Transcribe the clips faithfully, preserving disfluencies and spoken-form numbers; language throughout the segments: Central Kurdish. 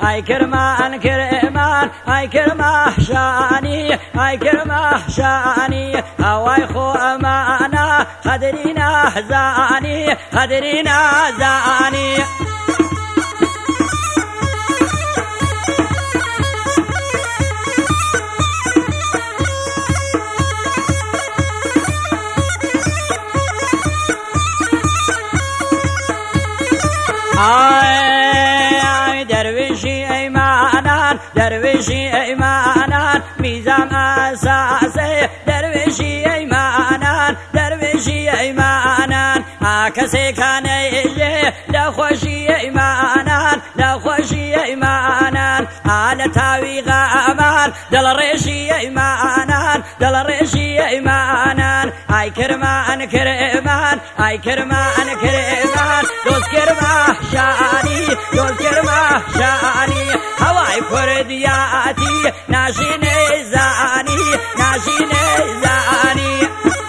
اي كرمان كرمان اي كرمه شاني اي كرمه شاني هواي خو امانه خدرينا زاني خدرينا زاني آي درويشي ايمانان درويشي ايمانان ميزان اساسي درويشي ايمانان درويشي ايمانان اكسي كان يجي لخوشي ايمانان لخوشي ايمانان على تاوي غامان دل ريشي ايمانان دل ريشي ايمانان اي كرمان كرمان اي كرمان كرمان دوز كرمان شاني دوز كرمان شاني هواي فردياتي ناشيني زاني ناشيني زاني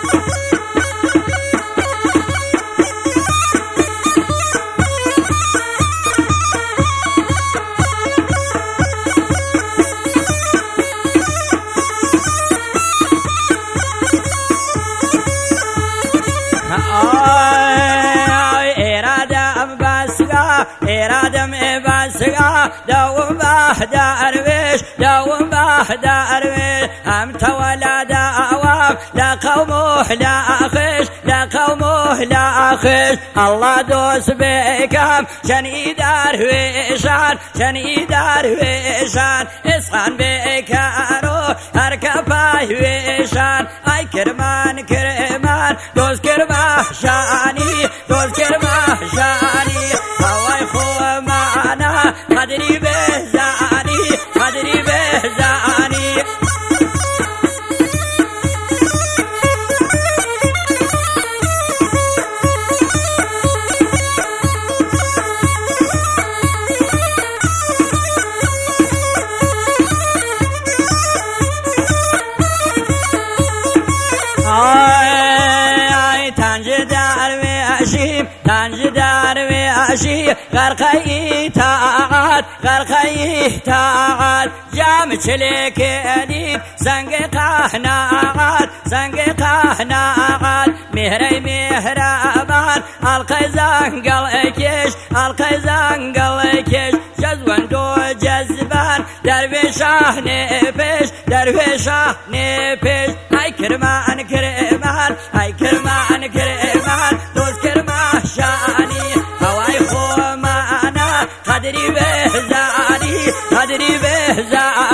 إرادم بسقا دوم به درويش دوم به درويش هم تولى دعوام لا قومه لا خش لا قومه لا خش الله دوس بكم شني درويشان شني درويشان اسخن بكارو هركبه ويشان اي كرمان كرمان دوس كرمه شاني دوس كرمه شاني هواي خو معنا قدري بهزاني قدري بهزاني تنجدار وعشي غرقي تاعات غرقي تاعات جام تشليك اديب سنگ قهناعات سنگ قهناعات مهري مهربان القي زنقل كيش القي زنقل كيش جزوان دو جزبان درويشه نفش درويشه نفش اي كرمان كرمان اي كرمان كرمان دوز كرمان شاني هواي خو معنا قدري بهزاني قدري بهزاني